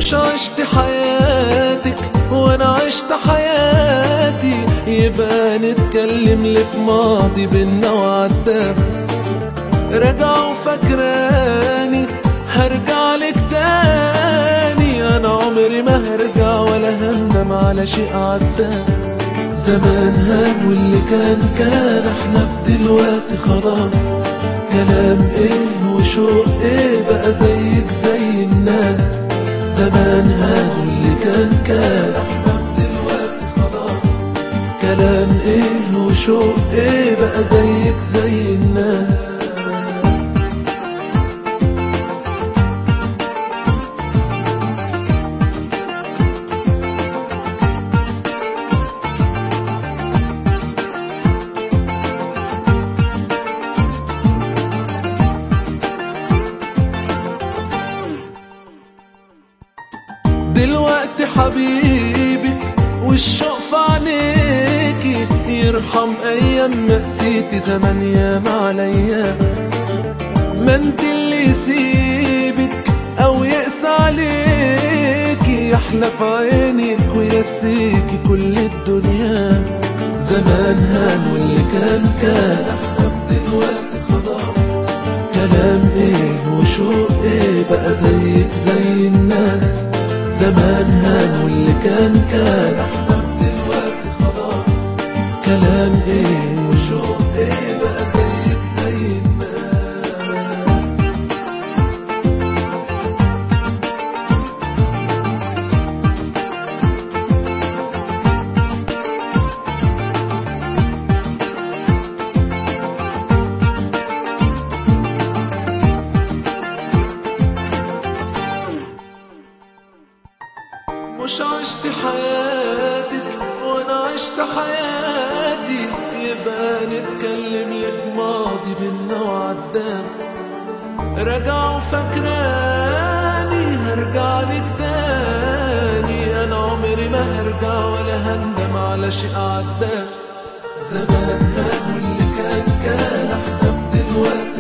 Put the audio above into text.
مش عشت حياتك وانا عشت حياتي، يبقى نتكلم ليه في ماضي بينا وعدى. راجع وفاكراني هرجع لك تاني، انا عمري ما هرجع ولا هندم على شيء عدى. زمان هان واللي كان احنا في دلوقتي خلاص. كلام ايه وشوق ايه بقى زيك زي الناس. زمان هان واللي كان احنا في دلوقتي خلاص. كلام ايه وشوق ايه بقى زيك زي الناس. دلوقتي حبيبك والشوق في عينيكي، يرحم ايام مقسيتي زمان ياما عليا. ما انت اللي يسيبك او يقسى عليكي، يحلى في عينك وينسيكي كل الدنيا. زمان هان واللي كان احنا في دلوقتي خلاص. كلام ايه وشوق ايه بقى زيك زي الناس. زمان هان واللي كان احنا في دلوقتي خلاص. كلام ايه وشوق ايه بقى زيك زي الناس. مش عشت حياتك وانا عشت حياتي، يبقى نتكلم ليه في ماضي بينا وعدى. راجع وفاكراني هرجع لك تاني، انا عمري ما هرجع ولا هندم على شيء عدى. زمان هان واللي كان احنا في دلوقتي